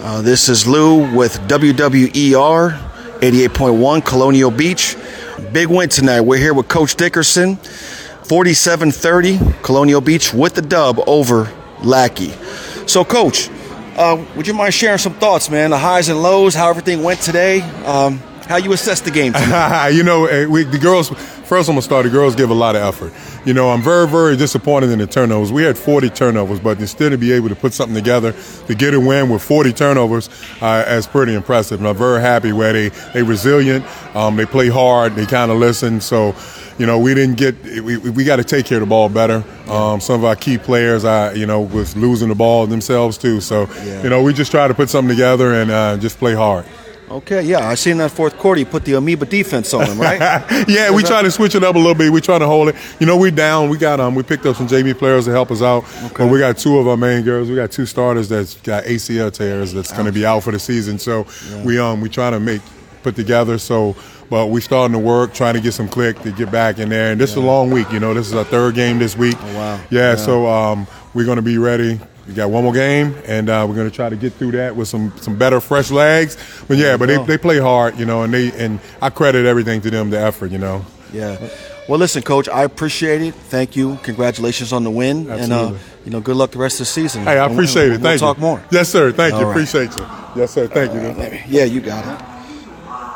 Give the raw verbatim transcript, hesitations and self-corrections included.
Uh, this is Lou with W W E R eighty-eight point one Colonial Beach. Big win tonight. We're here with Coach Dickerson. forty-seven thirty Colonial Beach with the dub over Lackey. So, Coach, uh, would you mind sharing some thoughts, man? The highs and lows, how everything went today, um, how you assess the game tonight? you know, we, the girls, first I'm going to start, the girls give a lot of effort. You know, I'm very, very disappointed in the turnovers. We had forty turnovers, but still to be able to put something together to get a win with forty turnovers uh, is pretty impressive. And I'm very happy where they, they resilient, um, they play hard, they kind of listen. So, you know, we didn't get we we got to take care of the ball better. Um, some of our key players, I you know, was losing the ball themselves too. So, yeah. you know, we just try to put something together and uh, just play hard. Okay, yeah, I seen that fourth quarter. You put the amoeba defense on them, right? yeah, we try to switch it up a little bit. We try to hold it. You know, we down. We got um, we picked up some J V players to help us out. Okay. But we got two of our main girls. We got two starters that's got A C L tears that's going to be out for the season. So yeah. we um we try to make put together. So, but we starting to work, trying to get some click to get back in there. And this yeah. is a long week. You know, this is our third game this week. Oh, wow. Yeah, yeah. So um, we're going to be ready. We got one more game, and uh, we're going to try to get through that with some, some better, fresh legs. But yeah, but they, they play hard, you know, and they and I credit everything to them, the effort, you know. Yeah. Well, listen, Coach, I appreciate it. Thank you. Congratulations on the win. Absolutely. And, uh, you know, good luck the rest of the season. Hey, I appreciate and, it. and Thank we'll you. talk more. Yes, sir. Thank All you. right. Appreciate you. Yes, sir. Thank you. Uh, yeah, you got it.